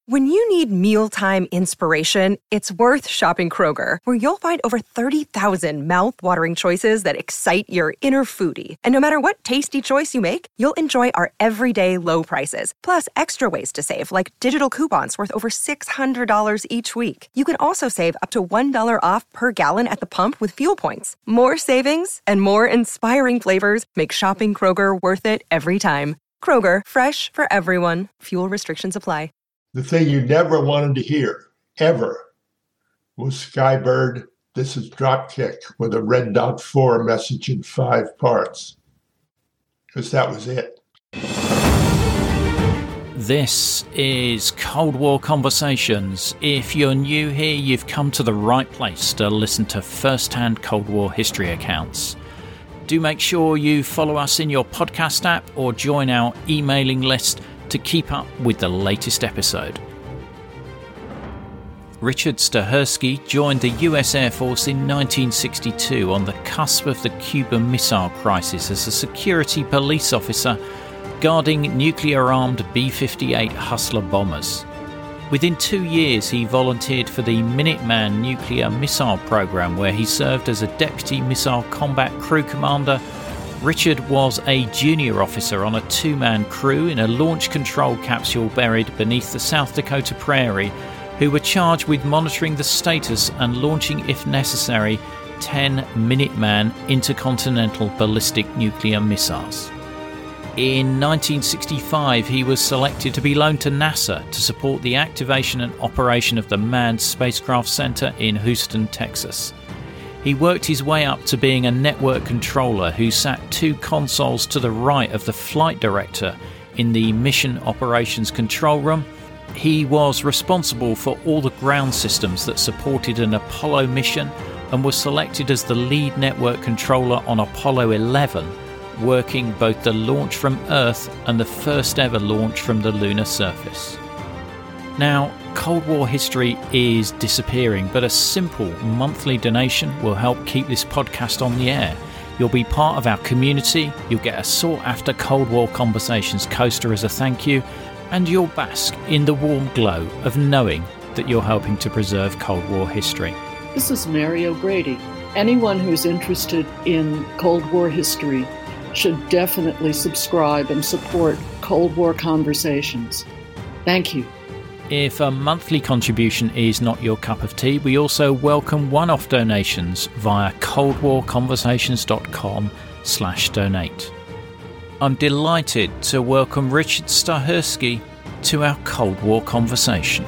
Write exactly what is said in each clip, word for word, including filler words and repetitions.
When you need mealtime inspiration, it's worth shopping Kroger, where you'll find over thirty thousand mouth-watering choices that excite your inner foodie. And no matter what tasty choice you make, you'll enjoy our everyday low prices, plus extra ways to save, like digital coupons worth over six hundred dollars each week. You can also save up to one dollar off per gallon at the pump with fuel points. More savings and more inspiring flavors make shopping Kroger worth it every time. Kroger, fresh for everyone. Fuel restrictions apply. The thing you never wanted to hear, ever, was Skybird, this is Dropkick, with a Red Dot four message in five parts. Because that was it. This is Cold War Conversations. If you're new here, you've come to the right place to listen to first-hand Cold War history accounts. Do make sure you follow us in your podcast app or join our emailing list to keep up with the latest episode. Richard Stahersky joined the U S Air Force in nineteen sixty-two on the cusp of the Cuban Missile Crisis as a security police officer guarding nuclear-armed B fifty-eight Hustler bombers. Within two years, he volunteered for the Minuteman nuclear missile program, where he served as a deputy missile combat crew commander. Richard was a junior officer on a two-man crew in a launch control capsule buried beneath the South Dakota prairie, who were charged with monitoring the status and launching, if necessary, ten Minuteman intercontinental ballistic nuclear missiles. In nineteen sixty-five, he was selected to be loaned to NASA to support the activation and operation of the Manned Spacecraft Center in Houston, Texas. He worked his way up to being a network controller who sat two consoles to the right of the flight director in the Mission Operations Control Room. He was responsible for all the ground systems that supported an Apollo mission and was selected as the lead network controller on Apollo eleven, working both the launch from Earth and the first ever launch from the lunar surface. Now, Cold War history is disappearing, but a simple monthly donation will help keep this podcast on the air. You'll be part of our community, you'll get a sought-after Cold War Conversations coaster as a thank you, and you'll bask in the warm glow of knowing that you're helping to preserve Cold War history. This is Mary O'Grady. Anyone who's interested in Cold War history should definitely subscribe and support Cold War Conversations. Thank you. If a monthly contribution is not your cup of tea, we also welcome one-off donations via coldwarconversations.com slash donate. I'm delighted to welcome Richard Stahersky to our Cold War conversation.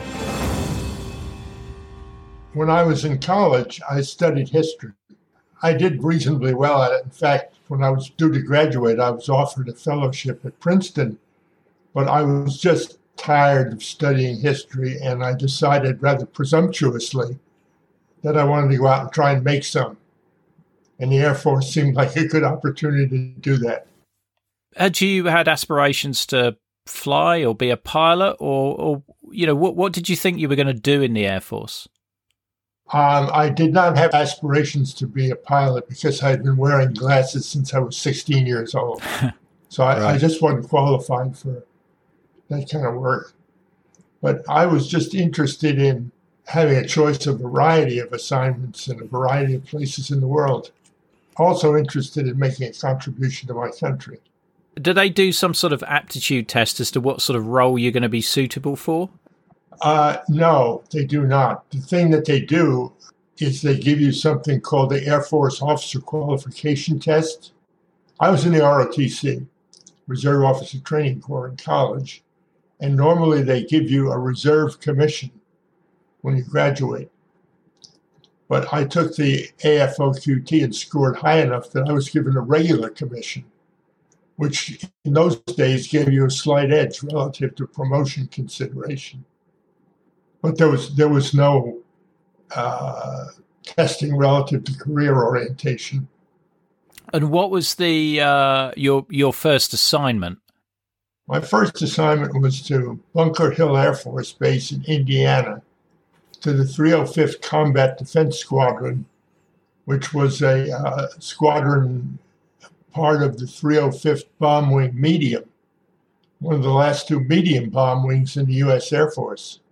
When I was in college, I studied history. I did reasonably well at it. In fact, when I was due to graduate, I was offered a fellowship at Princeton, but I was just tired of studying history, and I decided rather presumptuously that I wanted to go out and try and make some. And the Air Force seemed like a good opportunity to do that. Had you had aspirations to fly or be a pilot, or, or you know, what, what did you think you were going to do in the Air Force? Um, I did not have aspirations to be a pilot because I had been wearing glasses since I was sixteen years old. So I, right. I just wasn't qualified for that kind of work. But I was just interested in having a choice of a variety of assignments in a variety of places in the world. Also interested in making a contribution to my country. Do they do some sort of aptitude test as to what sort of role you're going to be suitable for? Uh, no, they do not. The thing that they do is they give you something called the Air Force Officer Qualification Test. I was in the R O T C, Reserve Officer Training Corps, in college, and normally they give you a reserve commission when you graduate. But I took the A F O Q T and scored high enough that I was given a regular commission, which in those days gave you a slight edge relative to promotion consideration. But there was there was no uh, testing relative to career orientation. And what was the uh, your your first assignment? My first assignment was to Bunker Hill Air Force Base in Indiana, to the three oh fifth Combat Defense Squadron, which was a uh, squadron part of the three oh fifth Bomb Wing Medium, one of the last two medium bomb wings in the U S Air Force.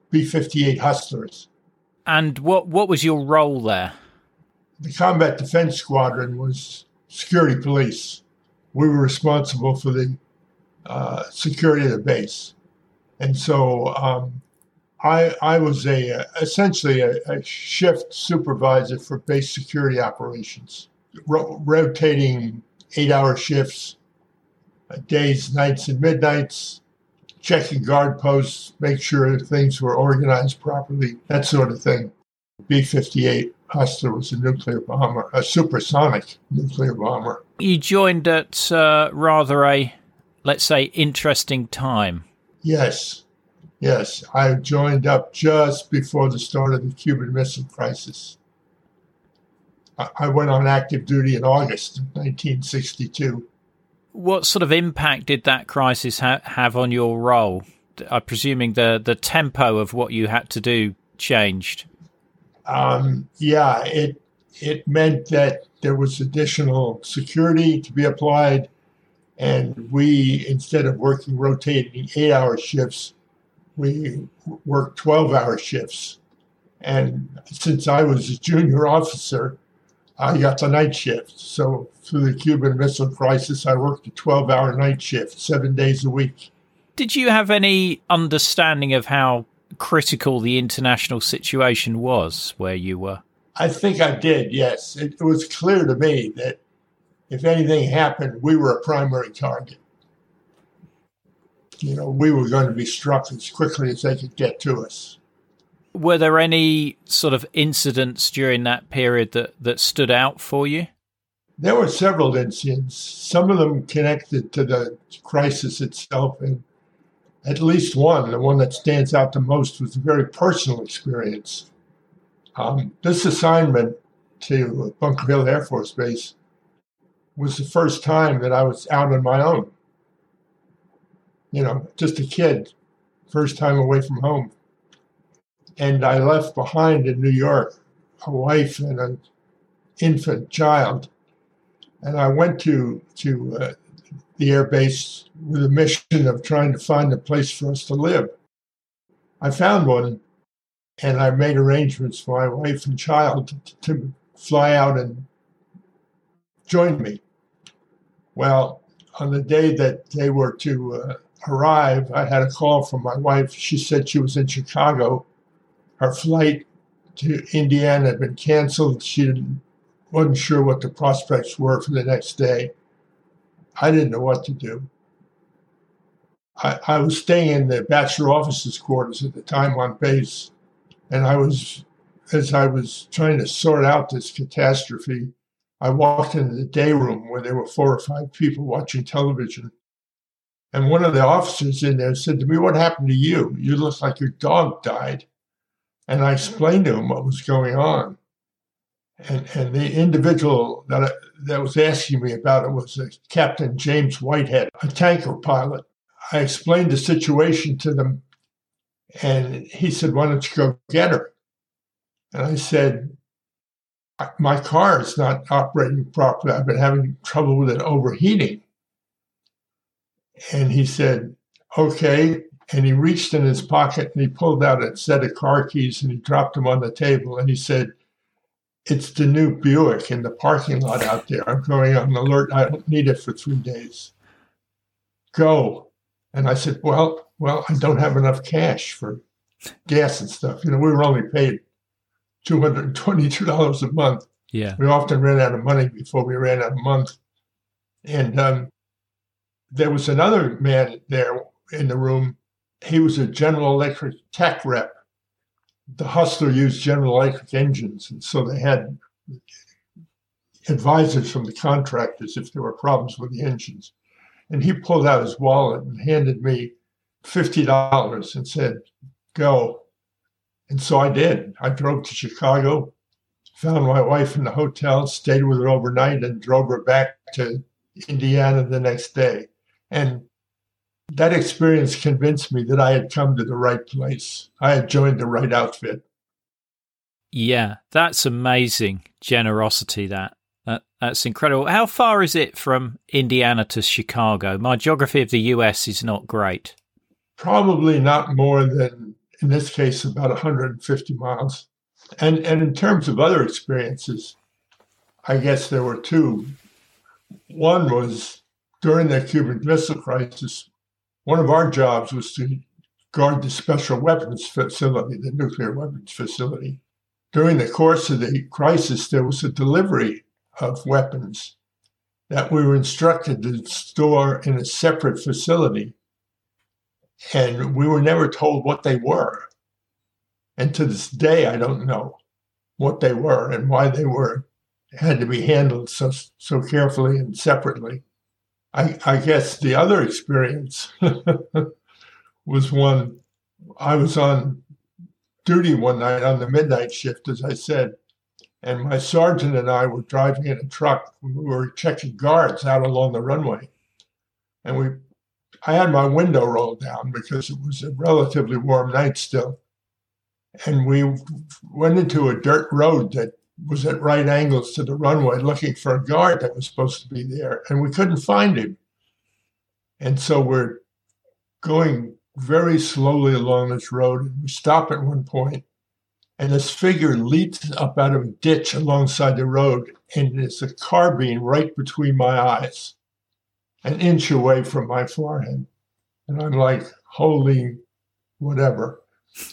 B fifty-eight Hustlers. And what, what was your role there? The Combat Defense Squadron was security police. We were responsible for the uh, security of the base. And so um, I, I was a essentially a, a shift supervisor for base security operations, ro- rotating eight-hour shifts, uh, days, nights, and midnights, checking guard posts, make sure things were organized properly, that sort of thing. B fifty-eight Hustler was a nuclear bomber, a supersonic nuclear bomber. You joined at uh, rather a, let's say, interesting time. Yes, yes. I joined up just before the start of the Cuban Missile Crisis. I, I went on active duty in August of nineteen sixty-two. What sort of impact did that crisis ha- have on your role? I'm presuming the, the tempo of what you had to do changed. Um, yeah, it it meant that there was additional security to be applied, and we, instead of working rotating eight-hour shifts, we worked twelve-hour shifts. And since I was a junior officer, I got the night shift. So through the Cuban Missile Crisis, I worked a twelve-hour night shift, seven days a week. Did you have any understanding of how critical the international situation was where you were? I think I did, yes. It, it was clear to me that if anything happened, we were a primary target. You know, we were going to be struck as quickly as they could get to us. Were there any sort of incidents during that period that, that stood out for you? There were several incidents, some of them connected to the crisis itself, and at least one, the one that stands out the most, was a very personal experience. Um, this assignment to Bunker Hill Air Force Base was the first time that I was out on my own. You know, just a kid, first time away from home. And I left behind in New York a wife and an infant child. And I went to, to uh, the air base with a mission of trying to find a place for us to live. I found one, and I made arrangements for my wife and child to, to fly out and join me. Well, on the day that they were to uh, arrive, I had a call from my wife. She said she was in Chicago. Her flight to Indiana had been canceled. She didn't, wasn't sure what the prospects were for the next day. I didn't know what to do. I, I was staying in the bachelor officers' quarters at the time on base, and I was, as I was trying to sort out this catastrophe, I walked into the day room where there were four or five people watching television. And one of the officers in there said to me, "What happened to you? You look like your dog died." And I explained to him what was going on. And, and the individual that, I, that was asking me about it was a Captain James Whitehead, a tanker pilot. I explained the situation to them, and he said, "Why don't you go get her?" And I said, "My car is not operating properly. I've been having trouble with it overheating." And he said, "Okay." And he reached in his pocket and he pulled out a set of car keys and he dropped them on the table. And he said, "It's the new Buick in the parking lot out there. I'm going on alert. I don't need it for three days. Go." And I said, well, well, I don't have enough cash for gas and stuff. You know, we were only paid two hundred twenty-two dollars a month. Yeah. We often ran out of money before we ran out of month. And um, there was another man there in the room. He was a General Electric tech rep. The Hustler used General Electric engines, and so they had advisors from the contractors if there were problems with the engines. And he pulled out his wallet and handed me fifty dollars and said, "Go." And so I did. I drove to Chicago, found my wife in the hotel, stayed with her overnight, and drove her back to Indiana the next day. And that experience convinced me that I had come to the right place. I had joined the right outfit. Yeah, that's amazing generosity, that. that. That's incredible. How far is it from Indiana to Chicago? My geography of the U S is not great. Probably not more than in this case, about one hundred fifty miles. And, and in terms of other experiences, I guess there were two. One was during the Cuban Missile Crisis, one of our jobs was to guard the special weapons facility, the nuclear weapons facility. During the course of the crisis, there was a delivery of weapons that we were instructed to store in a separate facility. And we were never told what they were. And to this day, I don't know what they were and why they were had to be handled so so carefully and separately. I, I guess the other experience was one, I was on duty one night on the midnight shift, as I said, and my sergeant and I were driving in a truck. We were checking guards out along the runway. And we, I had my window rolled down because it was a relatively warm night still. And we went into a dirt road that was at right angles to the runway looking for a guard that was supposed to be there, and we couldn't find him. And so we're going very slowly along this road, and we stop at one point, and this figure leaps up out of a ditch alongside the road, and there's a carbine right between my eyes, an inch away from my forehead. And I'm like, holy whatever.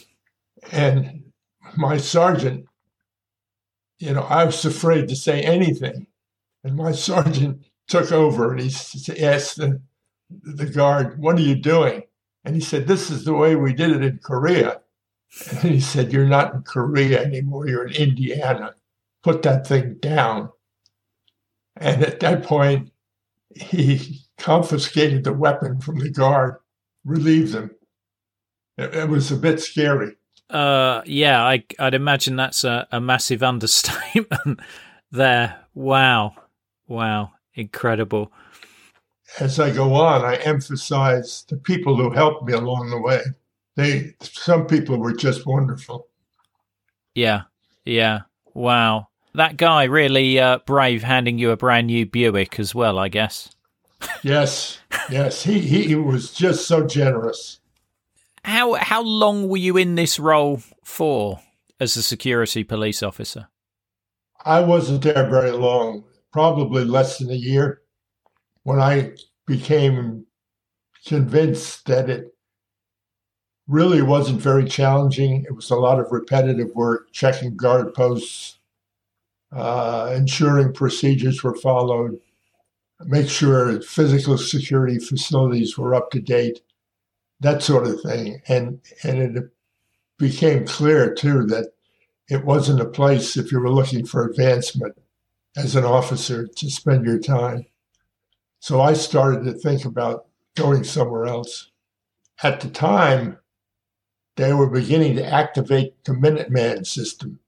And my sergeant, you know, I was afraid to say anything. And my sergeant took over and he asked the, the guard, what are you doing? And he said, this is the way we did it in Korea. And he said, you're not in Korea anymore. You're in Indiana. Put that thing down. And at that point, he confiscated the weapon from the guard, relieved them. It, it was a bit scary. Uh, yeah, I, I'd imagine that's a, a massive understatement there. Wow. Wow. Incredible. As I go on, I emphasize the people who helped me along the way. They, some people were just wonderful. Yeah. Yeah. Wow. That guy really uh, brave, handing you a brand new Buick as well, I guess. Yes. Yes. He, he was just so generous. How how long were you in this role for as a security police officer? I wasn't there very long, probably less than a year, when I became convinced that it really wasn't very challenging. It was a lot of repetitive work, checking guard posts, uh, ensuring procedures were followed, make sure physical security facilities were up to date. That sort of thing. And and it became clear, too, that it wasn't a place, if you were looking for advancement as an officer, to spend your time. So I started to think about going somewhere else. At the time, they were beginning to activate the Minuteman system.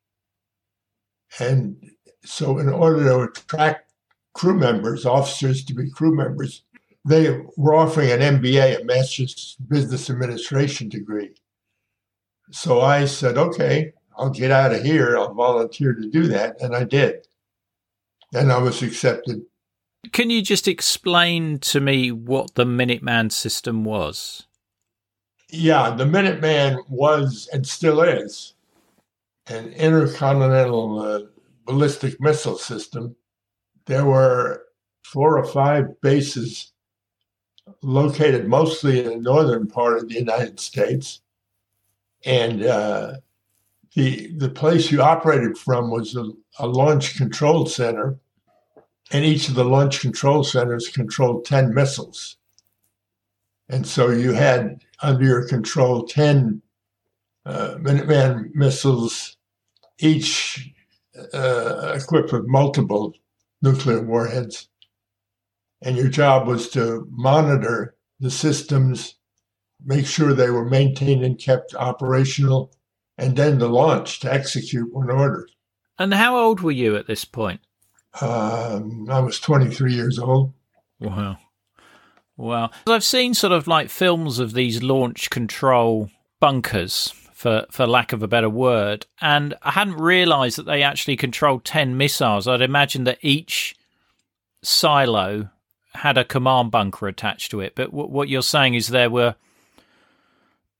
And so in order to attract crew members, officers to be crew members, they were offering an M B A, a Master's Business Administration degree. So I said, okay, I'll get out of here. I'll volunteer to do that. And I did. And I was accepted. Can you just explain to me what the Minuteman system was? Yeah, the Minuteman was and still is an intercontinental uh, ballistic missile system. There were four or five bases located mostly in the northern part of the United States. And uh, the the place you operated from was a, a launch control center, and each of the launch control centers controlled ten missiles. And so you had under your control ten uh, Minuteman missiles, each uh, equipped with multiple nuclear warheads. And your job was to monitor the systems, make sure they were maintained and kept operational, and then to launch, to execute when ordered. And how old were you at this point? Um, I was twenty-three years old. Wow. Wow. I've seen sort of like films of these launch control bunkers, for, for lack of a better word, and I hadn't realised that they actually controlled ten missiles. I'd imagine that each silo had a command bunker attached to it, but w- what you're saying is there were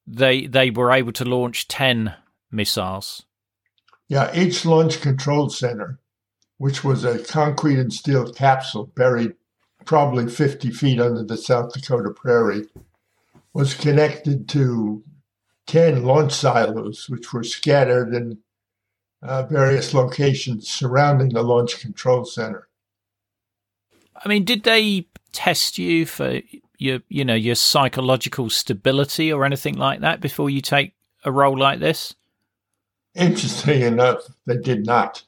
they they were able to launch ten missiles. Yeah, each launch control center, which was a concrete and steel capsule buried probably fifty feet under the South Dakota prairie, was connected to ten launch silos, which were scattered in uh, various locations surrounding the launch control center. I mean, did they test you for your, you know, your psychological stability or anything like that before you take a role like this? Interesting enough, they did not.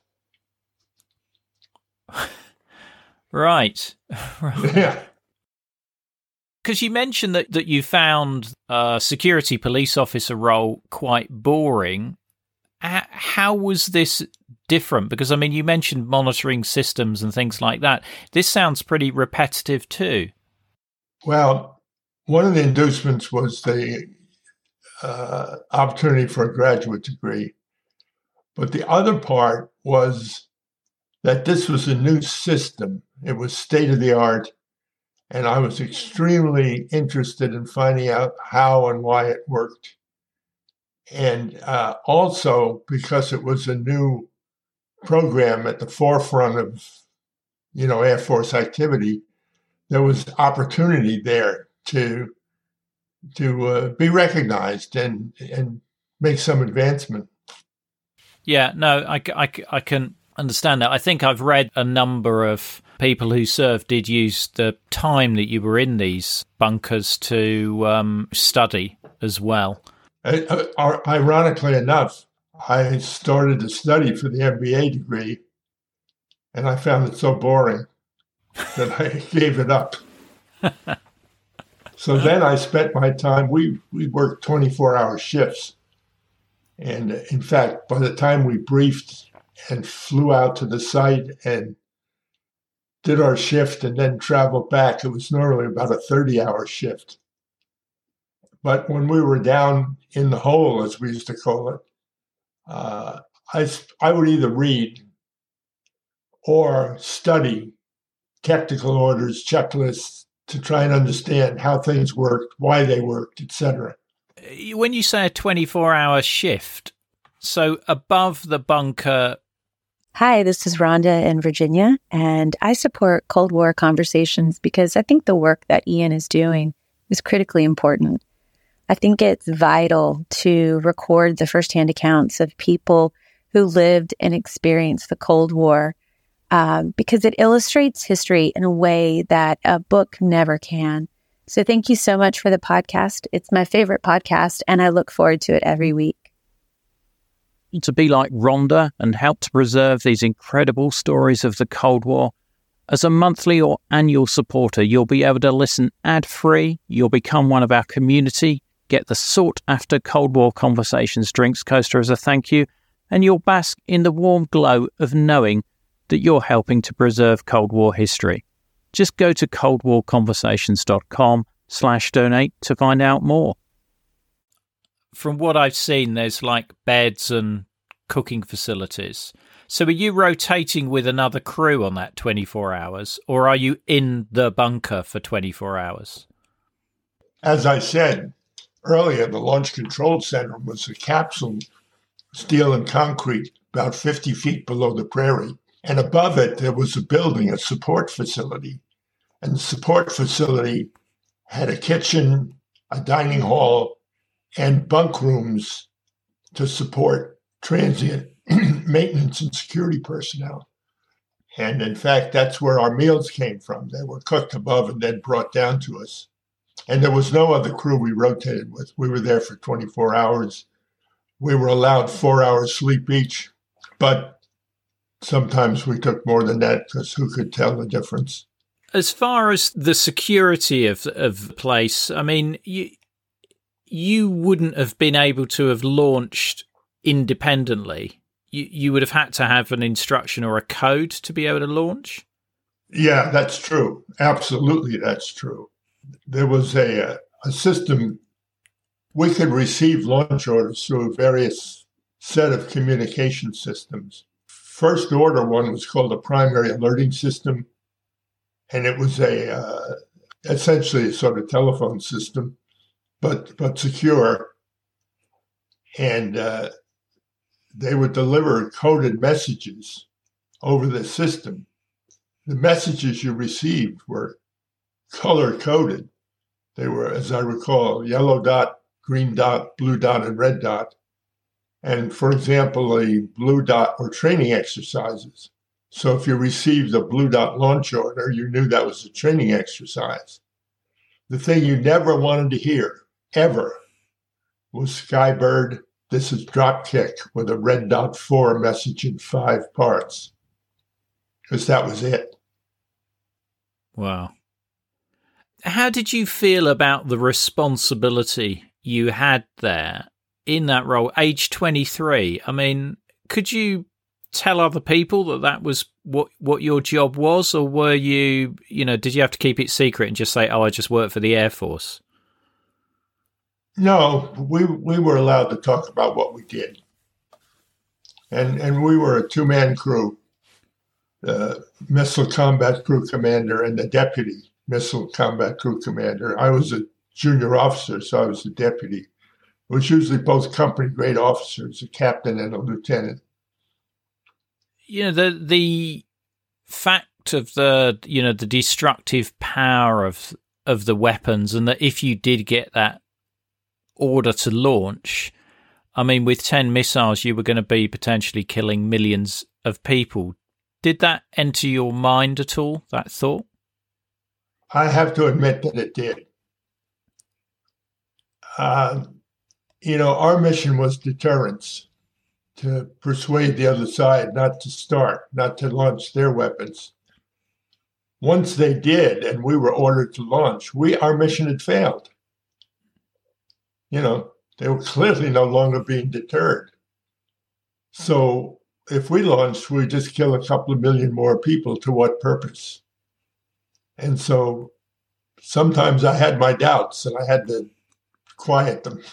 Right. Yeah. Because you mentioned that, that you found a security police officer role quite boring. H- how was this different? Because, I mean, you mentioned monitoring systems and things like that. This sounds pretty repetitive too. Well, one of the inducements was the uh, opportunity for a graduate degree. But the other part was that this was a new system. It was state-of-the-art, and I was extremely interested in finding out how and why it worked. And uh, also, because it was a new program at the forefront of, you know, Air Force activity, there was opportunity there to to uh, be recognized and and make some advancement. Yeah, no, I, I, I can understand that. I think I've read a number of people who served did use the time that you were in these bunkers to um, study as well. Uh, uh, ironically enough, I started to study for the M B A degree, and I found it so boring that I gave it up. So then I spent my time, we, we worked twenty-four hour shifts. And in fact, by the time we briefed and flew out to the site and did our shift and then traveled back, it was normally about a thirty hour shift. But when we were down in the hole, as we used to call it, uh, I, I would either read or study technical orders, checklists to try and understand how things worked, why they worked, et cetera. When you say a twenty-four hour shift, so above the bunker... Hi, this is Rhonda in Virginia, and I support Cold War Conversations because I think the work that Ian is doing is critically important. I think it's vital to record the firsthand accounts of people who lived and experienced the Cold War um, because it illustrates history in a way that a book never can. So thank you so much for the podcast. It's my favorite podcast, and I look forward to it every week. To be like Rhonda and help to preserve these incredible stories of the Cold War, as a monthly or annual supporter, you'll be able to listen ad-free, you'll become one of our community, get the sought-after Cold War Conversations drinks coaster as a thank you, and you'll bask in the warm glow of knowing that you're helping to preserve Cold War history. Just go to coldwarconversations.com slash donate to find out more. From what I've seen, there's like beds and cooking facilities. So are you rotating with another crew on that twenty-four hours, or are you in the bunker for twenty-four hours? As I said earlier, the Launch Control Center was a capsule, steel and concrete, about fifty feet below the prairie. And above it, there was a building, a support facility. And the support facility had a kitchen, a dining hall, and bunk rooms to support transient maintenance and security personnel. And in fact, that's where our meals came from. They were cooked above and then brought down to us. And there was no other crew we rotated with. We were there for twenty-four hours. We were allowed four hours sleep each, but sometimes we took more than that because who could tell the difference? As far as the security of of the place, I mean, you you wouldn't have been able to have launched independently. You you would have had to have an instruction or a code to be able to launch? Yeah, that's true. Absolutely, that's true. There was a, a system. We could receive launch orders through a various set of communication systems. First order one was called a primary alerting system, and it was a uh, essentially a sort of telephone system, but but secure. and uh, they would deliver coded messages over the system. The messages you received were color-coded. They were, as I recall, yellow dot, green dot, blue dot, and red dot. And for example, a blue dot were training exercises. So if you received a blue dot launch order, you knew that was a training exercise. The thing you never wanted to hear, ever, was Skybird, this is Dropkick with a red dot four message in five parts. Because that was it. Wow. How did you feel about the responsibility you had there in that role, age twenty-three? I mean, could you tell other people that that was what, what your job was? Or were you, you know, did you have to keep it secret and just say, oh, I just work for the Air Force? No, we we were allowed to talk about what we did. And, and we were a two-man crew. The Missile Combat Crew Commander and the Deputy Missile Combat Crew Commander. I was a junior officer, so I was the deputy. It was usually both company grade officers, a captain and a lieutenant. You know, the the fact of the, you know, the destructive power of of the weapons, and that if you did get that order to launch, I mean, with ten missiles, you were going to be potentially killing millions of people. Did that enter your mind at all, that thought? I have to admit that it did. Uh, you know, our mission was deterrence, to persuade the other side not to start, not to launch their weapons. Once they did, and we were ordered to launch, we our mission had failed. You know, they were clearly no longer being deterred. So if we launched, we'd just kill a couple of million more people. To what purpose? And so sometimes I had my doubts and I had to quiet them.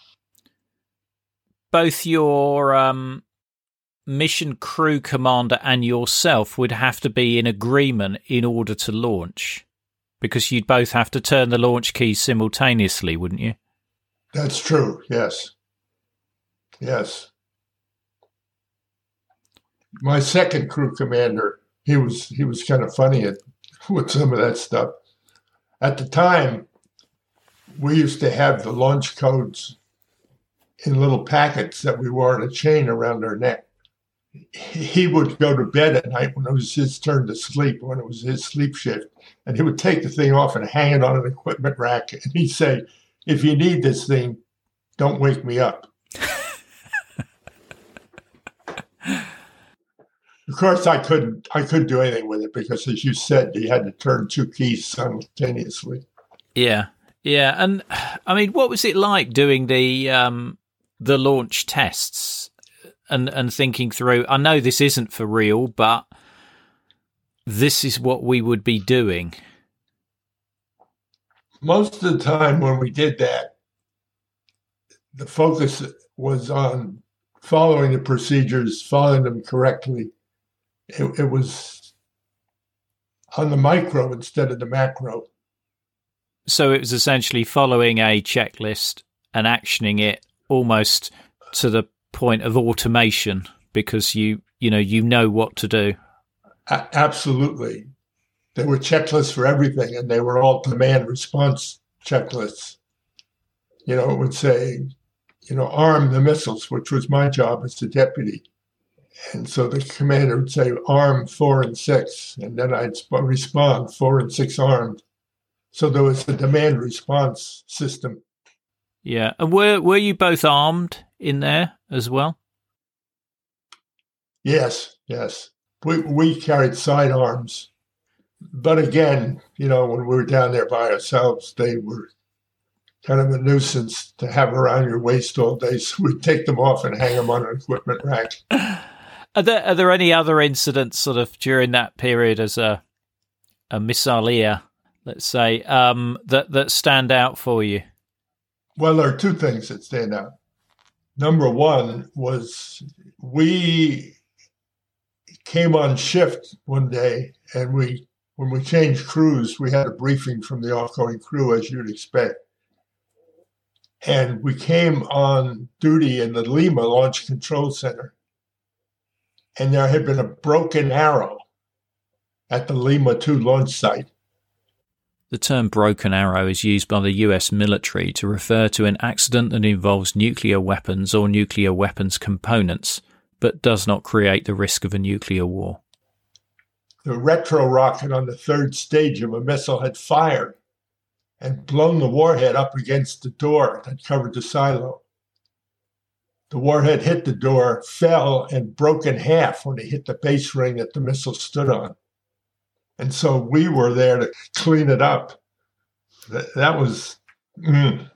Both your um, mission crew commander and yourself would have to be in agreement in order to launch, because you'd both have to turn the launch keys simultaneously, wouldn't you? That's true, yes. Yes. My second crew commander, he was he was kind of funny at, with some of that stuff. At the time, we used to have the launch codes in little packets that we wore on a chain around our neck. He would go to bed at night when it was his turn to sleep, when it was his sleep shift, and he would take the thing off and hang it on an equipment rack. And he'd say, if you need this thing, don't wake me up. Of course, I couldn't. I couldn't do anything with it because, as you said, you had to turn two keys simultaneously. Yeah, yeah, and I mean, what was it like doing the um, the launch tests and and thinking through? I know this isn't for real, but this is what we would be doing. Most of the time, when we did that, the focus was on following the procedures, following them correctly. It, it was on the micro instead of the macro. So it was essentially following a checklist and actioning it almost to the point of automation, because you, you know, you know what to do. A- absolutely. There were checklists for everything, and they were all demand response checklists. You know, it would say, you know, arm the missiles, which was my job as the deputy. And so the commander would say, arm four and six, and then I'd sp- respond, four and six armed. So there was a demand response system. Yeah. And were were you both armed in there as well? Yes, yes. We we carried sidearms. But again, you know, when we were down there by ourselves, they were kind of a nuisance to have around your waist all day. So we'd take them off and hang them on an equipment rack. Are there are there any other incidents sort of during that period as a a missileer, let's say, um, that, that stand out for you? Well, there are two things that stand out. Number one was we came on shift one day, and we when we changed crews, we had a briefing from the outgoing crew, as you'd expect. And we came on duty in the Lima Launch Control Center. And there had been a broken arrow at the Lima two launch site. The term broken arrow is used by the U S military to refer to an accident that involves nuclear weapons or nuclear weapons components, but does not create the risk of a nuclear war. The retro rocket on the third stage of a missile had fired and blown the warhead up against the door that covered the silo. The warhead hit the door, fell, and broke in half when it hit the base ring that the missile stood on. And so we were there to clean it up. That, that was... Mm.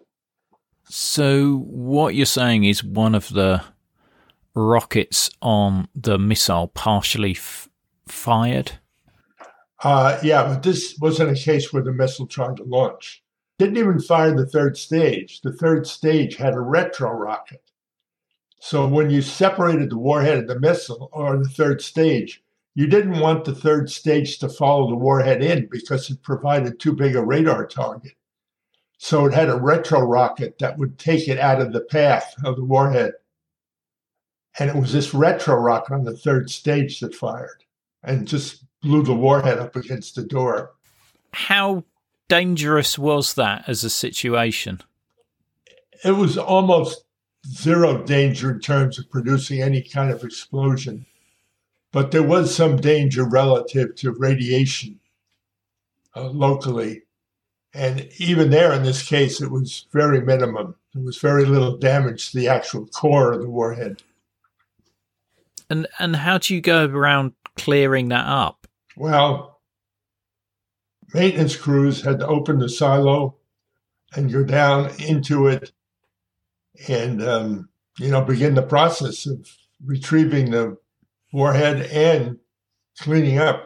So what you're saying is one of the rockets on the missile partially f- fired? Uh, yeah, but this wasn't a case where the missile tried to launch. Didn't even fire the third stage. The third stage had a retro rocket. So when you separated the warhead of the missile or the third stage, you didn't want the third stage to follow the warhead in because it provided too big a radar target. So it had a retro rocket that would take it out of the path of the warhead. And it was this retro rocket on the third stage that fired and just blew the warhead up against the door. How dangerous was that as a situation? It was almost zero danger in terms of producing any kind of explosion. But there was some danger relative to radiation uh, locally. And even there, in this case, it was very minimum. There was very little damage to the actual core of the warhead. And and how do you go around clearing that up? Well, maintenance crews had to open the silo and go down into it and, um, you know, begin the process of retrieving the warhead and cleaning up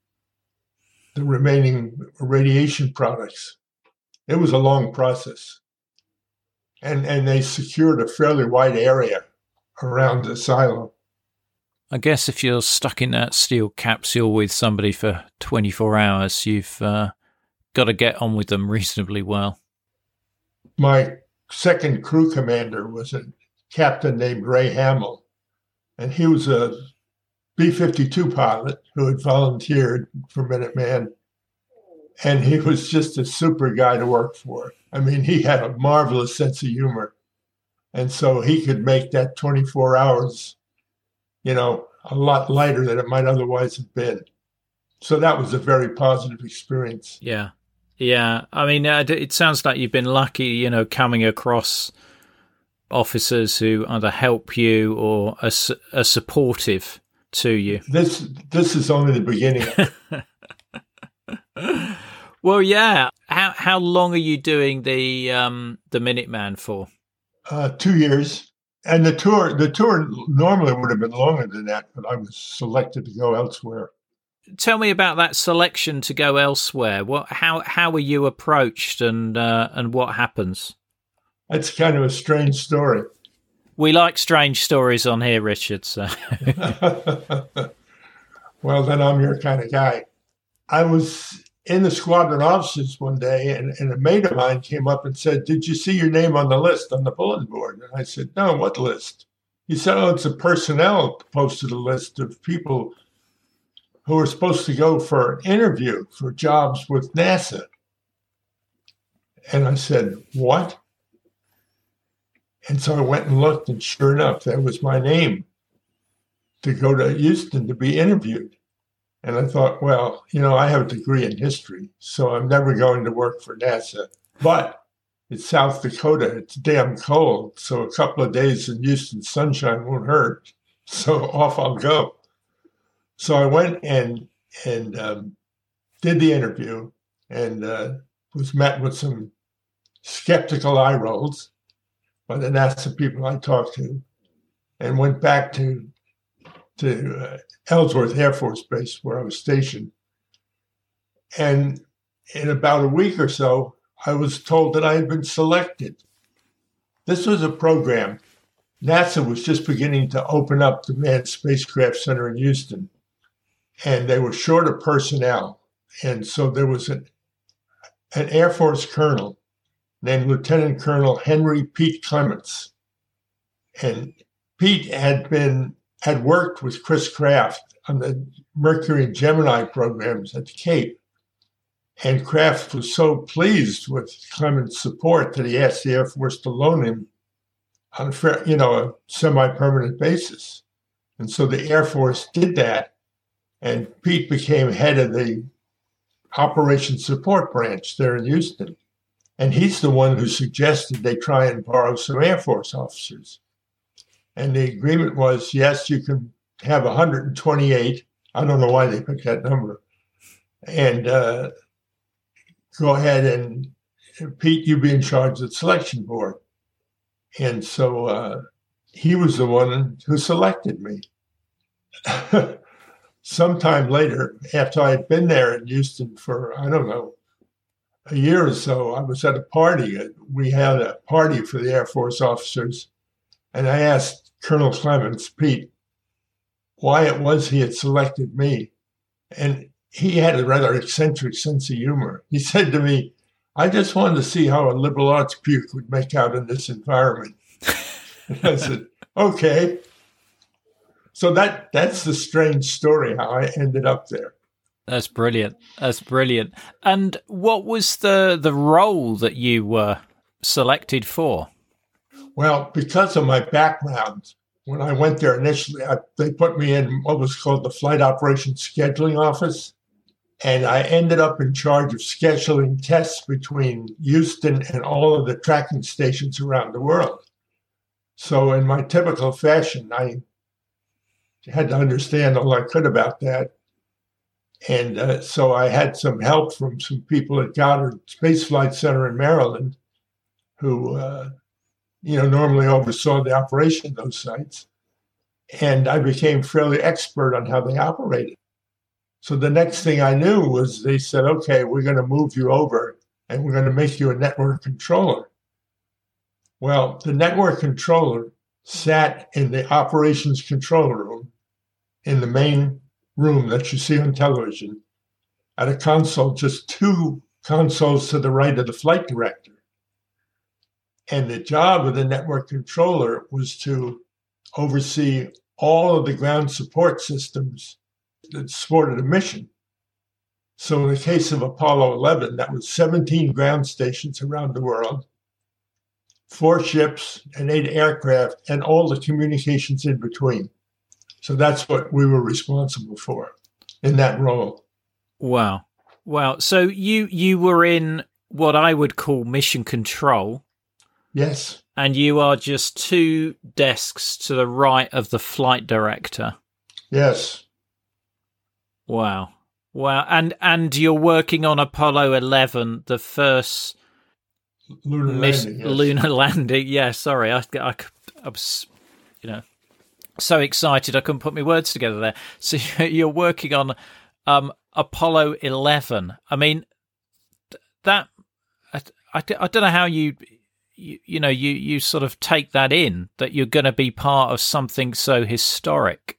the remaining radiation products. It was a long process. And, and they secured a fairly wide area around the silo. I guess if you're stuck in that steel capsule with somebody for twenty-four hours, you've uh, got to get on with them reasonably well. My second crew commander was a captain named Ray Hamill, and he was a B fifty-two pilot who had volunteered for Minuteman, and he was just a super guy to work for. I mean, he had a marvelous sense of humor, and so he could make that twenty-four hours, you know, a lot lighter than it might otherwise have been. So that was a very positive experience. Yeah. Yeah. I mean, uh, it sounds like you've been lucky, you know, coming across officers who either help you or are, are supportive to you. This this is only the beginning. Well, yeah. How how long are you doing the um, the Minuteman for? Uh, two years. And the tour, the tour normally would have been longer than that, but I was selected to go elsewhere. Tell me about that selection to go elsewhere. What, how, how were you approached, and uh, and what happens? That's kind of a strange story. We like strange stories on here, Richard. So. Well, then I'm your kind of guy. I was in the squadron offices one day, and, and a mate of mine came up and said, "Did you see your name on the list on the bulletin board?" And I said, "No, what list?" He said, "Oh, it's a personnel posted a list of people who are supposed to go for an interview for jobs with NASA." And I said, "What?" And so I went and looked, and sure enough, that was my name to go to Houston to be interviewed. And I thought, well, you know, I have a degree in history, so I'm never going to work for NASA. But it's South Dakota. It's damn cold. So a couple of days in Houston sunshine won't hurt. So off I'll go. So I went and and um, did the interview and uh, was met with some skeptical eye rolls by the NASA people I talked to, and went back to to uh, Ellsworth Air Force Base where I was stationed. And in about a week or so, I was told that I had been selected. This was a program. NASA was just beginning to open up the Manned Spacecraft Center in Houston, and they were short of personnel. And so there was an, an Air Force colonel named Lieutenant Colonel Henry Pete Clements. And Pete had been had worked with Chris Kraft on the Mercury and Gemini programs at the Cape. And Kraft was so pleased with Clements' support that he asked the Air Force to loan him on a fair, you know, a semi-permanent basis. And so the Air Force did that, and Pete became head of the Operations Support Branch there in Houston. And he's the one who suggested they try and borrow some Air Force officers. And the agreement was, yes, you can have one hundred twenty-eight. I don't know why they picked that number. And uh, go ahead and, Pete, you be in charge of the selection board. And so uh, he was the one who selected me. Sometime later, after I had been there in Houston for, I don't know, a year or so, I was at a party. We had a party for the Air Force officers. And I asked Colonel Clements, Pete, why it was he had selected me. And he had a rather eccentric sense of humor. He said to me, I just wanted to see how a liberal arts puke would make out in this environment. And I said, okay. So that that's the strange story, how I ended up there. That's brilliant. That's brilliant. And what was the, the role that you were selected for? Well, because of my background, when I went there initially, I, they put me in what was called the Flight Operations Scheduling Office. And I ended up in charge of scheduling tests between Houston and all of the tracking stations around the world. So in my typical fashion, I had to understand all I could about that. And uh, so I had some help from some people at Goddard Space Flight Center in Maryland who, uh, you know, normally oversaw the operation of those sites. And I became fairly expert on how they operated. So the next thing I knew was they said, okay, we're going to move you over and we're going to make you a network controller. Well, the network controller sat in the operations control room in the main room that you see on television at a console, just two consoles to the right of the flight director. And the job of the network controller was to oversee all of the ground support systems that supported a mission. So in the case of Apollo eleven, that was seventeen ground stations around the world, four ships and eight aircraft, and all the communications in between. So that's what we were responsible for in that role. Wow. Wow. So you you were in what I would call mission control. Yes. And you are just two desks to the right of the flight director. Yes. Wow. Wow. And and you're working on Apollo eleven, the first lunar miss, landing. Yes. Lunar landing. Yeah, sorry. I, I, I was, you know, so excited I couldn't put my words together there. So you're working on um, Apollo eleven. I mean, that, I, I, I don't know how you, you, you know, you, you sort of take that in, that you're going to be part of something so historic.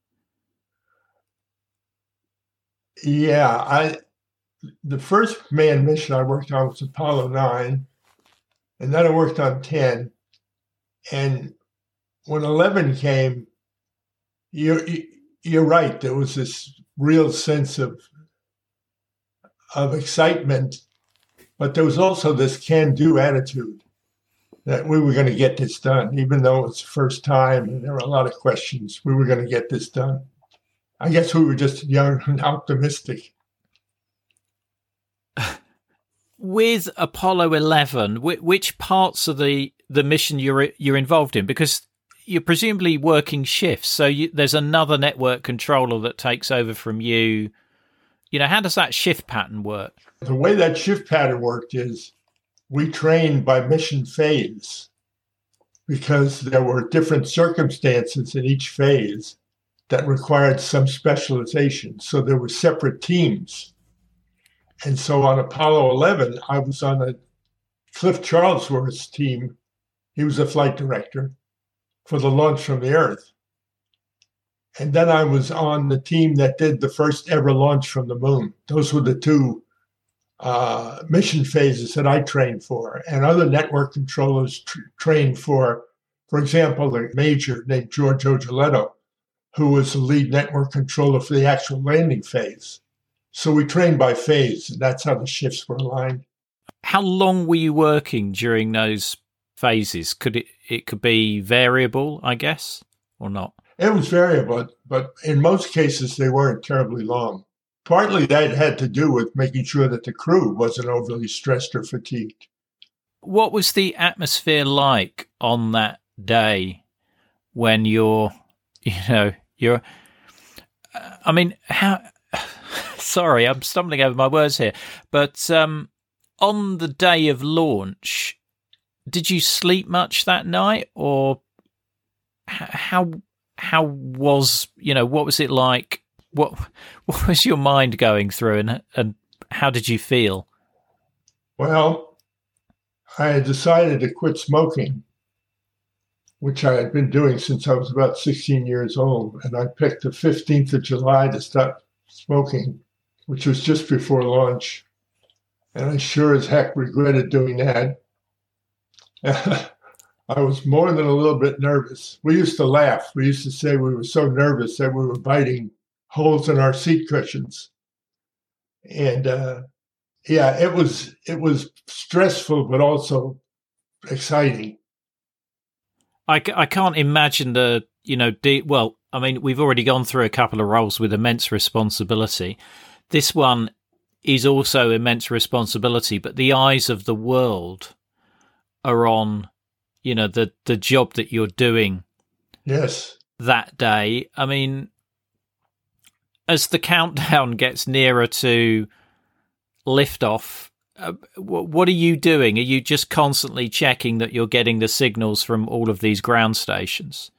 Yeah, I the first manned mission I worked on was Apollo nine, and then I worked on ten. And when eleven came, you're, you're right, there was this real sense of, of excitement, but there was also this can-do attitude that we were going to get this done, even though it was the first time and there were a lot of questions. We were going to get this done. I guess we were just young and optimistic. With Apollo eleven, which parts of the, the mission you're you're involved in? Because you're presumably working shifts, so you, there's another network controller that takes over from you. You know, how does that shift pattern work? The way that shift pattern worked is we trained by mission phase because there were different circumstances in each phase that required some specialization. So there were separate teams. And so on Apollo eleven, I was on a Cliff Charlesworth's team. He was a flight director for the launch from the Earth. And then I was on the team that did the first ever launch from the moon. Those were the two uh, mission phases that I trained for, and other network controllers tr- trained for, for example, a major named George Ogeletto, who was the lead network controller for the actual landing phase. So we trained by phase, and that's how the shifts were aligned. How long were you working during those phases? Could it, it could be variable, I guess, or not? It was variable, but in most cases, they weren't terribly long. Partly that had to do with making sure that the crew wasn't overly stressed or fatigued. What was the atmosphere like on that day when you're, you know, you're, I mean, how, sorry, I'm stumbling over my words here, but um, on the day of launch, did you sleep much that night, or how, how was, you know, what was it like? What what was your mind going through, and and how did you feel? Well, I had decided to quit smoking, which I had been doing since I was about sixteen years old. And I picked the fifteenth of July to stop smoking, which was just before launch. And I sure as heck regretted doing that. I was more than a little bit nervous. We used to laugh. We used to say we were so nervous that we were biting holes in our seat cushions. And uh, yeah, it was it was stressful, but also exciting. I, I can't imagine the, you know, de- well, I mean, we've already gone through a couple of roles with immense responsibility. This one is also immense responsibility, but the eyes of the world are on, you know, the, the job that you're doing. Yes. That day. I mean, as the countdown gets nearer to liftoff, uh, what are you doing? Are you just constantly checking that you're getting the signals from all of these ground stations?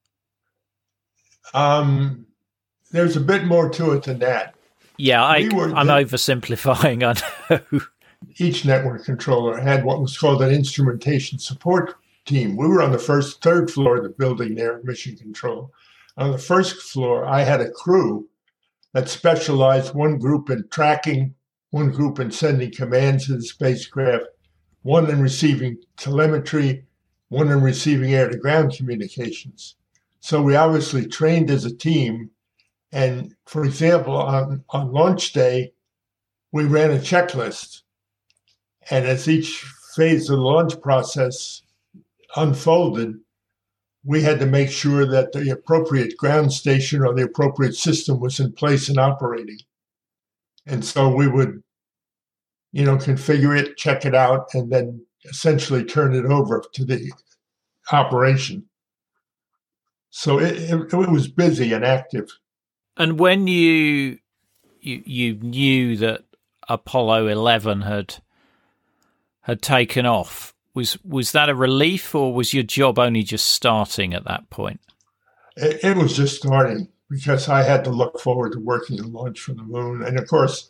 Um, there's a bit more to it than that. Yeah, I, we were, I'm oversimplifying, I know. Each network controller had what was called an instrumentation support team. We were on the first, third floor of the building there at Mission Control. On the first floor, I had a crew that specialized, one group in tracking, one group in sending commands to the spacecraft, one in receiving telemetry, one in receiving air-to-ground communications. So we obviously trained as a team. And for example, on, on launch day, we ran a checklist. And as each phase of the launch process unfolded, we had to make sure that the appropriate ground station or the appropriate system was in place and operating. And so we would, you know, configure it, check it out, and then essentially turn it over to the operation. So it, it, it was busy and active. And when you you you knew that Apollo eleven had had taken off, Was was that a relief, or was your job only just starting at that point? It, it was just starting, because I had to look forward to working on launch from the moon. And of course,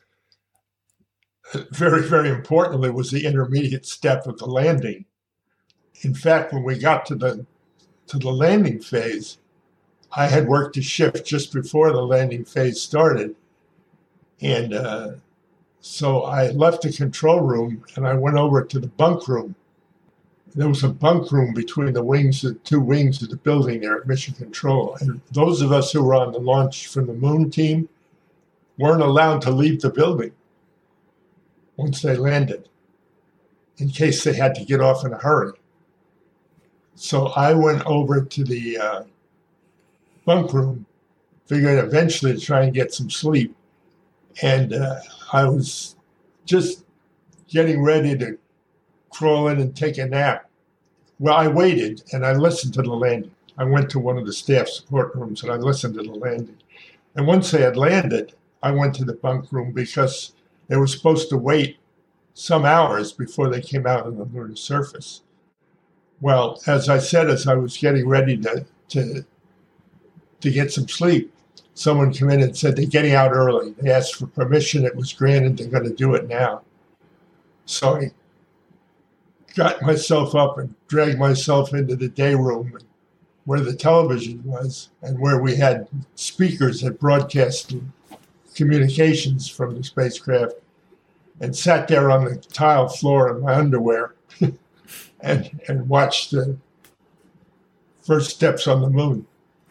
very, very importantly, was the intermediate step of the landing. In fact, when we got to the to the landing phase, I had worked a shift just before the landing phase started. And uh, so I left the control room and I went over to the bunk room. There was a bunk room between the wings, the two wings of the building there at Mission Control. And those of us who were on the launch from the moon team weren't allowed to leave the building once they landed, in case they had to get off in a hurry. So I went over to the uh, bunk room, figuring eventually to try and get some sleep. And uh, I was just getting ready to crawl in and take a nap. Well, I waited and I listened to the landing. I went to one of the staff support rooms and I listened to the landing. And once they had landed, I went to the bunk room because they were supposed to wait some hours before they came out on the lunar surface. Well, as I said, as I was getting ready to to, to get some sleep, someone came in and said they're getting out early. They asked for permission. It was granted. They're going to do it now. So I got myself up and dragged myself into the day room where the television was and where we had speakers that broadcast communications from the spacecraft. and sat there on the tile floor in my underwear and, and watched the first steps on the moon.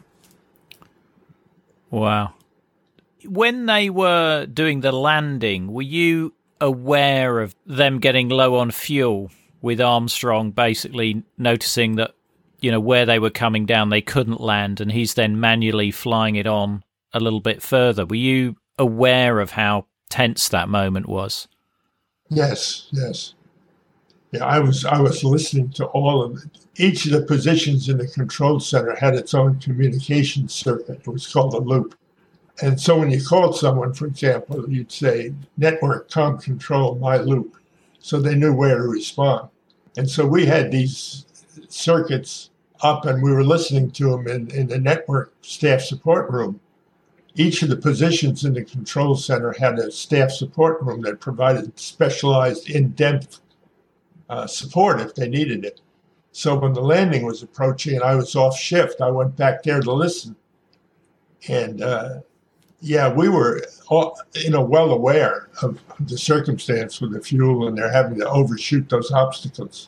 Wow. When they were doing the landing, were you aware of them getting low on fuel, with Armstrong basically noticing that, you know, where they were coming down, they couldn't land, and he's then manually flying it on a little bit further? Were you aware of how tense that moment was? Yes, yes. Yeah, I was I was listening to all of it. Each of the positions in the control center had its own communication circuit. It was called a loop. And so when you called someone, for example, you'd say, network com control, my loop. So they knew where to respond. And so we had these circuits up, and we were listening to them in, in the network staff support room. Each of the positions in the control center had a staff support room that provided specialized in-depth uh, support if they needed it. So when the landing was approaching and I was off shift, I went back there to listen. And uh, yeah, we were all, you know, well aware of the circumstance with the fuel, and they're having to overshoot those obstacles.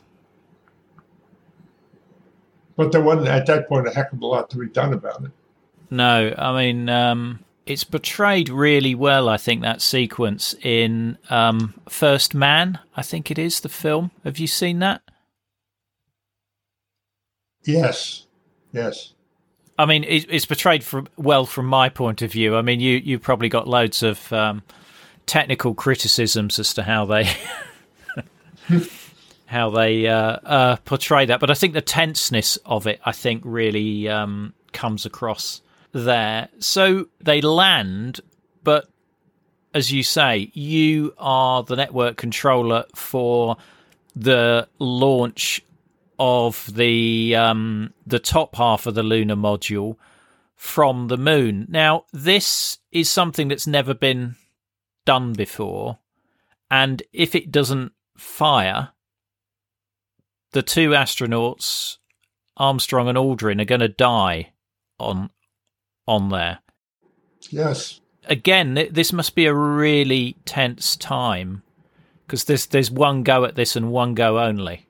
But there wasn't at that point a heck of a lot to be done about it. No, I mean, um, it's portrayed really well, I think, that sequence in um, First Man, I think it is, the film. Have you seen that? Yes, yes. I mean, it, it's portrayed from, well from my point of view. I mean, you, you've probably got loads of um, technical criticisms as to how they... how they uh, uh, portray that. But I think the tenseness of it, I think, really um, comes across there. So they land, but as you say, you are the network controller for the launch of the um, the top half of the lunar module from the moon. Now, this is something that's never been done before, and if it doesn't fire, the two astronauts, Armstrong and Aldrin, are going to die on on there. Yes. Again, this must be a really tense time, because there's, there's one go at this and one go only.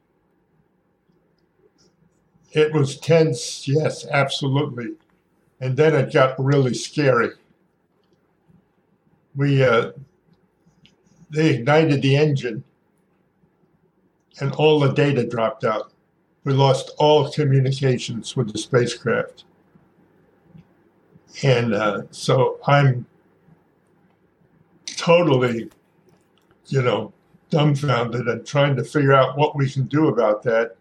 It was tense, yes, absolutely. And then it got really scary. We, uh, they ignited the engine, and all the data dropped out. We lost all communications with the spacecraft. And uh, so I'm totally, you know, dumbfounded and trying to figure out what we can do about that.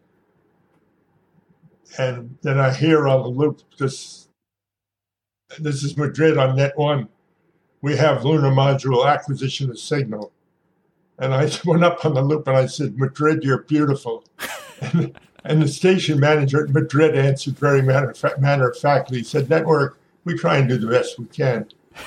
And then I hear on the loop, this, this is Madrid on Net One. We have lunar module acquisition of signal. And I went up on the loop and I said, Madrid, you're beautiful. and, and the station manager at Madrid answered very matter of, fa- matter of factly. He said, network, we try and do the best we can.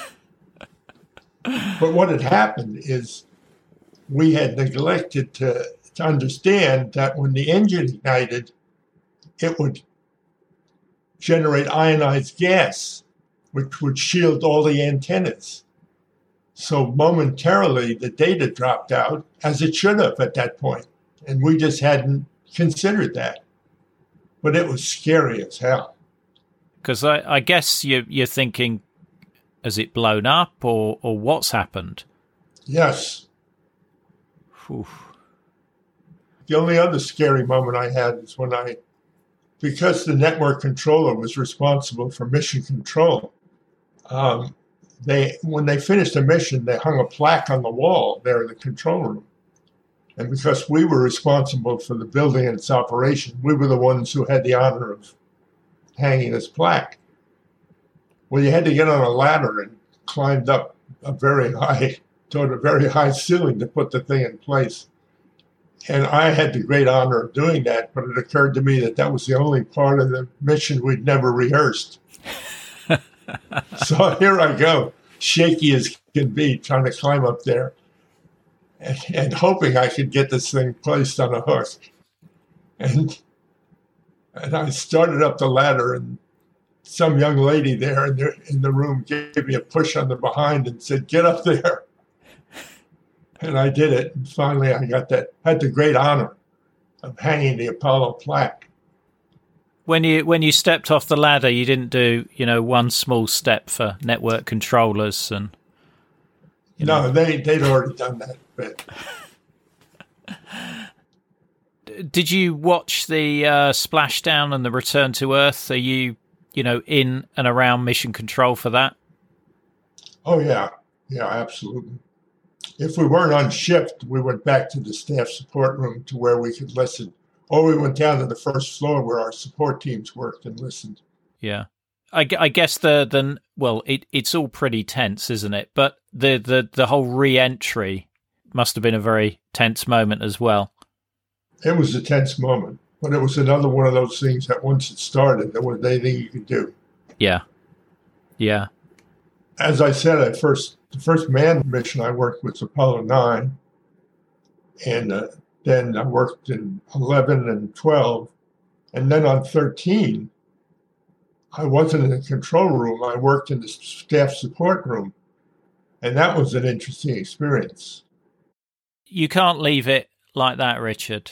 But what had happened is we had neglected to, to understand that when the engine ignited, it would generate ionized gas, which would shield all the antennas. So momentarily, the data dropped out, as it should have at that point. And we just hadn't considered that. But it was scary as hell. Because I, I guess you, you're thinking, has it blown up, or, or what's happened? Yes. Whew. The only other scary moment I had is when I, because the network controller was responsible for mission control, um, They, when they finished the mission, they hung a plaque on the wall there in the control room. And because we were responsible for the building and its operation, we were the ones who had the honor of hanging this plaque. Well, you had to get on a ladder and climbed up a very high, toward a very high ceiling to put the thing in place. And I had the great honor of doing that, but it occurred to me that that was the only part of the mission we'd never rehearsed. So here I go, shaky as can be, trying to climb up there and, and hoping I could get this thing placed on a hook. And and I started up the ladder, and some young lady there in the, in the room gave me a push on the behind and said, get up there. And I did it. And finally, I got that, had the great honor of hanging the Apollo plaque. When you when you stepped off the ladder, you didn't do, you know, one small step for network controllers and. You no, know. they they'd already done that. But did you watch the uh, splashdown and the return to Earth? Are you, you know, in and around Mission Control for that? Oh yeah, yeah, absolutely. If we weren't on shift, we went back to the staff support room to where we could listen. Or we went down to the first floor where our support teams worked and listened. Yeah. I, I guess the, the well, it, it's all pretty tense, isn't it? But the, the, the whole re-entry must have been a very tense moment as well. It was a tense moment, but it was another one of those things that once it started, there was anything you could do. Yeah. Yeah. As I said, I first the first manned mission I worked with was Apollo nine, and uh, then I worked in eleven and twelve, and then on thirteen, I wasn't in the control room. I worked in the staff support room, and that was an interesting experience. You can't leave it like that, Richard.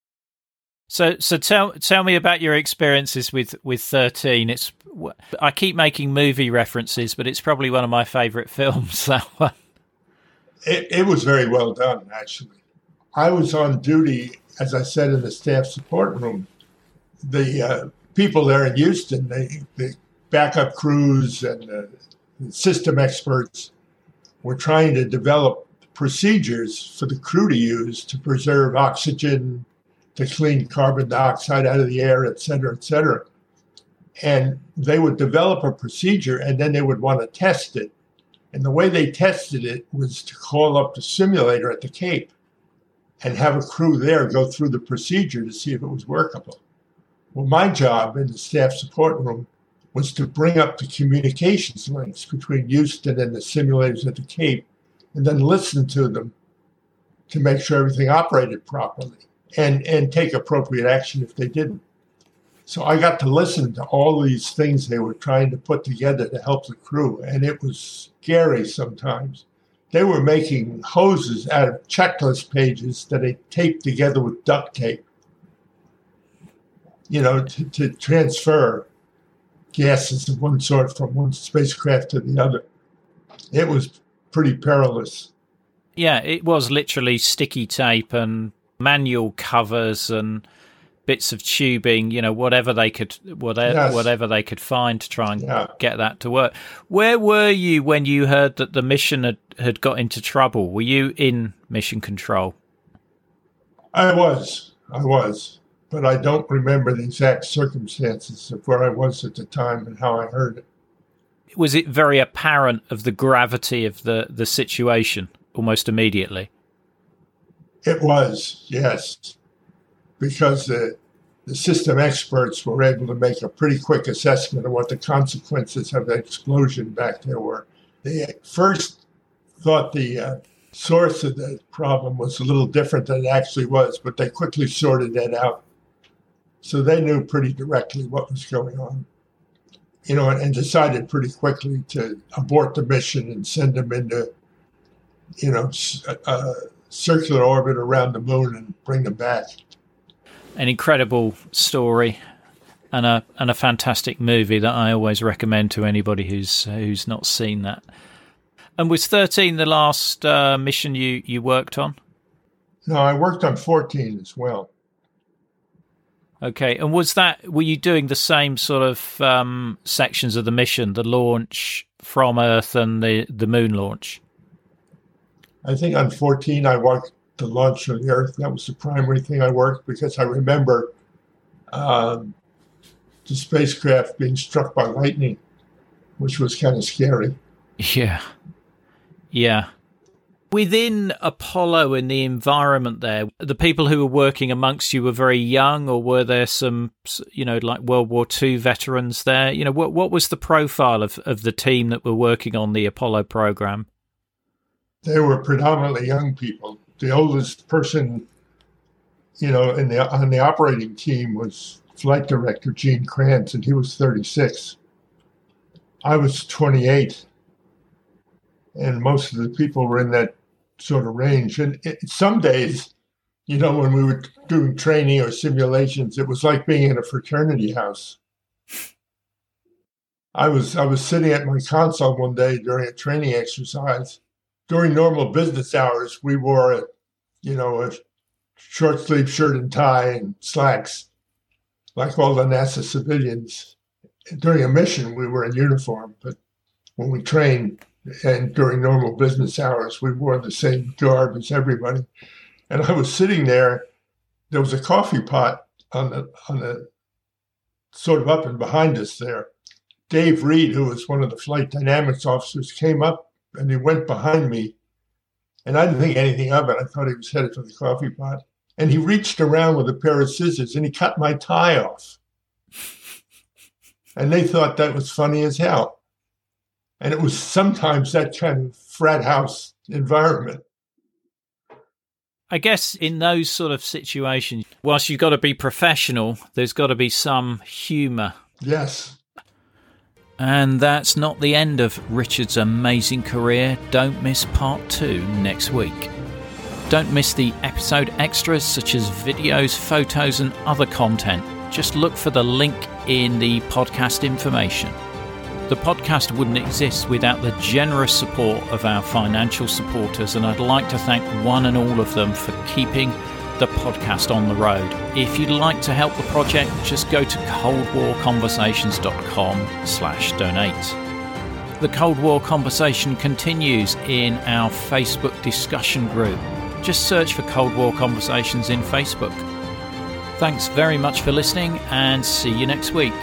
So, so tell tell me about your experiences with, with thirteen. It's I keep making movie references, but it's probably one of my favourite films. That one. It, it was very well done, actually. I was on duty, as I said, in the staff support room. The uh, people there in Houston, they, the backup crews and uh, system experts were trying to develop procedures for the crew to use to preserve oxygen, to clean carbon dioxide out of the air, et cetera, et cetera. And they would develop a procedure and then they would want to test it. And the way they tested it was to call up the simulator at the Cape and have a crew there go through the procedure to see if it was workable. Well, my job in the staff support room was to bring up the communications links between Houston and the simulators at the Cape and then listen to them to make sure everything operated properly and, and take appropriate action if they didn't. So I got to listen to all these things they were trying to put together to help the crew, and it was scary sometimes. They were making hoses out of checklist pages that they taped together with duct tape, you know, to, to transfer gases of one sort from one spacecraft to the other. It was pretty perilous. Yeah, it was literally sticky tape and manual covers and bits of tubing, you know, whatever they could, whatever, yes. whatever they could find to try and yeah. get that to work. Where were you when you heard that the mission had, had got into trouble? Were you in Mission Control? I was, I was, but I don't remember the exact circumstances of where I was at the time and how I heard it. Was it very apparent of the gravity of the, the situation almost immediately? It was, yes. Because the, the system experts were able to make a pretty quick assessment of what the consequences of the explosion back there were. They first thought the uh, source of the problem was a little different than it actually was, but they quickly sorted that out. So they knew pretty directly what was going on, you know, and, and decided pretty quickly to abort the mission and send them into, you know, a circular orbit around the moon and bring them back. An incredible story and a and a fantastic movie that I always recommend to anybody who's who's not seen that. And was thirteen the last uh, mission you, you worked on? No, I worked on fourteen as well. Okay, and was that, were you doing the same sort of um, sections of the mission, the launch from Earth and the, the moon launch? I think on fourteen I worked the launch of the Earth. That was the primary thing I worked because I remember um, the spacecraft being struck by lightning, which was kind of scary. Yeah. Yeah. Within Apollo and the environment there, the people who were working amongst you were very young, or were there some, you know, like World War Two veterans there? You know, what what was the profile of, of the team that were working on the Apollo program? They were predominantly young people. The oldest person, you know, in the on the operating team was Flight Director Gene Kranz, and he was thirty-six. I was twenty-eight, and most of the people were in that sort of range. And it, some days, you know, when we were doing training or simulations, it was like being in a fraternity house. I was I was sitting at my console one day during a training exercise. During normal business hours, we wore a, you know, a short sleeve shirt and tie and slacks, like all the NASA civilians. During a mission, we were in uniform, but when we trained and during normal business hours, we wore the same garb as everybody. And I was sitting there. There was a coffee pot on the on the sort of up and behind us there. Dave Reed, who was one of the flight dynamics officers, came up and he went behind me. And I didn't think anything of it. I thought he was headed for the coffee pot. And he reached around with a pair of scissors and he cut my tie off. And they thought that was funny as hell. And it was sometimes that kind of frat house environment. I guess in those sort of situations, whilst you've got to be professional, there's got to be some humour. Yes. And that's not the end of Richard's amazing career. Don't miss part two next week. Don't miss the episode extras such as videos, photos and other content. Just look for the link in the podcast information. The podcast wouldn't exist without the generous support of our financial supporters, and I'd like to thank one and all of them for keeping the podcast on the road. If you'd like to help the project, just go to coldwarconversations.com slash donate. The Cold War conversation continues in our Facebook discussion group. Just search for Cold War Conversations in Facebook. Thanks very much for listening and see you next week.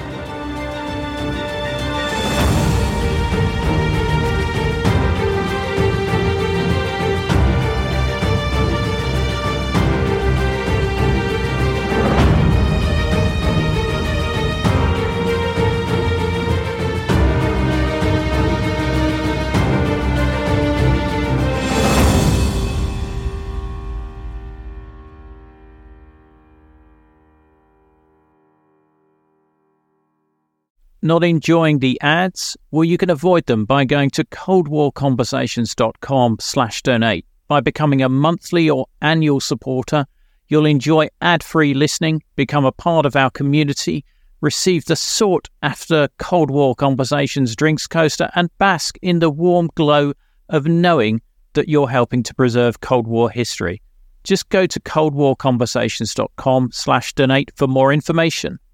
Not enjoying the ads? Well, you can avoid them by going to coldwarconversations.com slash donate. By becoming a monthly or annual supporter, you'll enjoy ad-free listening, become a part of our community, receive the sought-after Cold War Conversations drinks coaster, and bask in the warm glow of knowing that you're helping to preserve Cold War history. Just go to coldwarconversations.com slash donate for more information.